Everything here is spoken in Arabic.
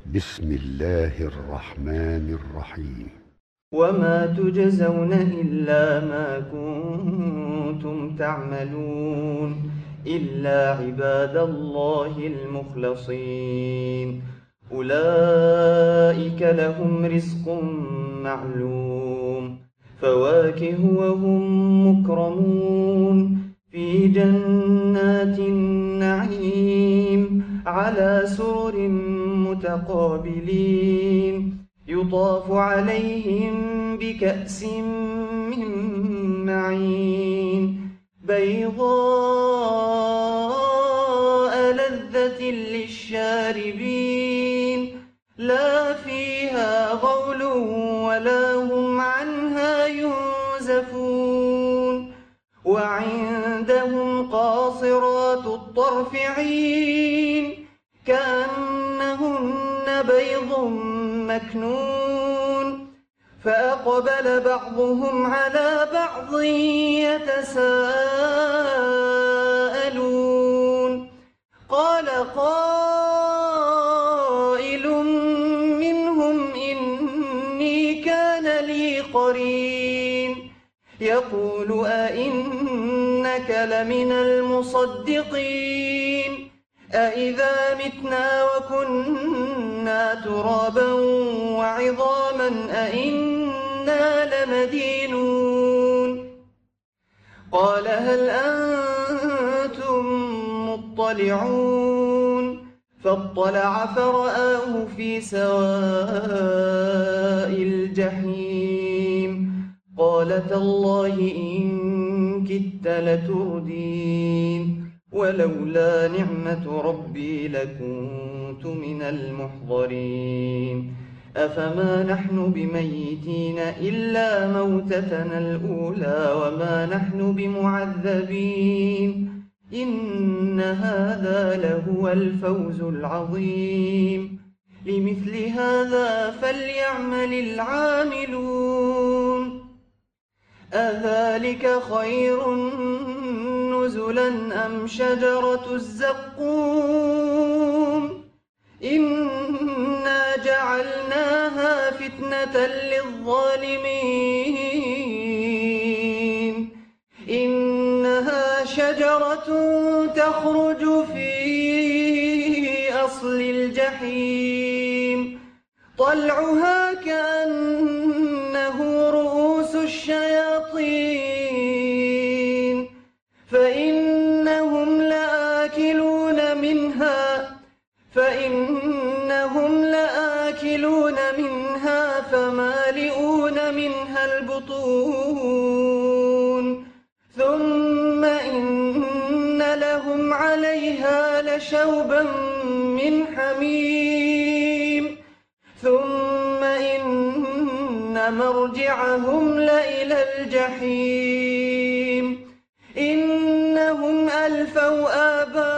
بسم الله الرحمن الرحيم. وما تجزون إلا ما كنتم تعملون إلا عباد الله المخلصين أولئك لهم رزق معلوم فواكه وهم مكرمون في جنات النعيم على سرر متقابلين يطاف عليهم بكأس من معين بيضاء لذة للشاربين لا فيها غول ولا هم عنها ينزفون وعندهم قاصرات الطرف عين كأنهن بيض مكنون فأقبل بعضهم على بعض يتساءلون قال قائل منهم إني كان لي قرين يقول أئنك لمن المصدقين أإذا متنا وكنا ترابا وعظاما أئنا لمدينون قال هل أنتم مطلعون فاطلع فرآه في سواء الجحيم قال تالله إن كدت لتردين ولولا نعمة ربي لكنت من المحضرين أفما نحن بميتين إلا موتتنا الأولى وما نحن بمعذبين إن هذا لهو الفوز العظيم لمثل هذا فليعمل العاملون أذلك خير نزلا أم شجرة الزقوم إنا جعلناها فتنة للظالمين إنها شجرة تخرج في أصل الجحيم طلعها كأنه رؤوس الشياطين فإنهم لآكلون منها فمالئون منها البطون ثم إن لهم عليها لشوبا من حميم ثم إن مرجعهم لإلى الجحيم إنهم ألفوا آباءهم